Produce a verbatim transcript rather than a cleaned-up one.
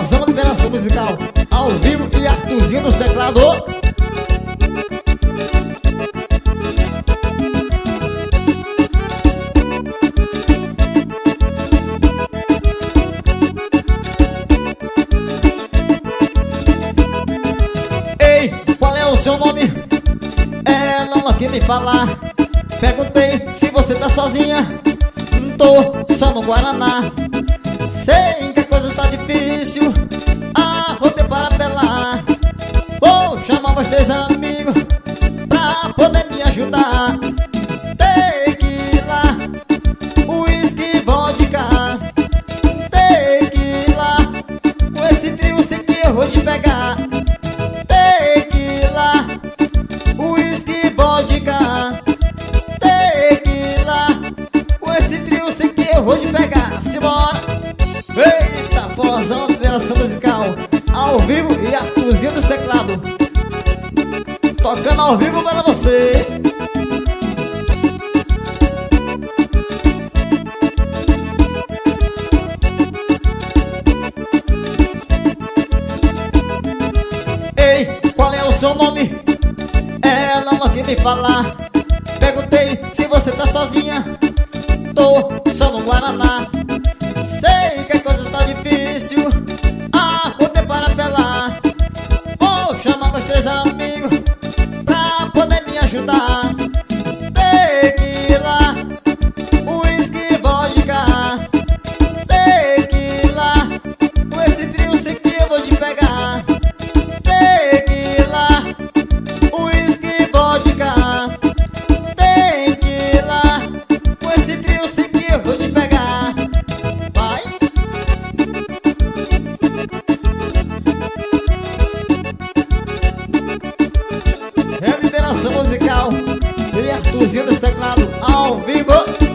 Porção Liberação Musical ao vivo e Arthurzinho nos teclados. Ei, qual é o seu nome? Ela não quer me falar. Perguntei se você tá sozinha. Tô só no Guaraná. Sei que a coisa tá difícil. Ah, vou ter para apelar. Vou chamar meus três amigos pra poder me ajudar. Tequila, uísque, vodka. Tequila, com esse trio sei que eu vou te pegar. Tequila, uísque, vodka. Tequila, com esse trio sei que eu vou te pegar. Simbora! Eita, Porção Liberação Musical ao vivo e Arthurzinho dos teclados, tocando ao vivo para vocês. Ei, qual é o seu nome? Ela não quer me falar. Perguntei se você tá sozinha. Tô só no Guaraná. Sei que a coisa tá difícil. Ah, vou ter para apelar. Vou chamar meus três amigos pra poder me ajudar. Tequila, uísque, vodka. Tequila, com esse trio sei que eu vou te pegar. Tequila, uísque, vodka. Tequila, com esse trio sei que eu vou te pegar. É Liberação Musical e Arthurzinho dos teclados ao vivo.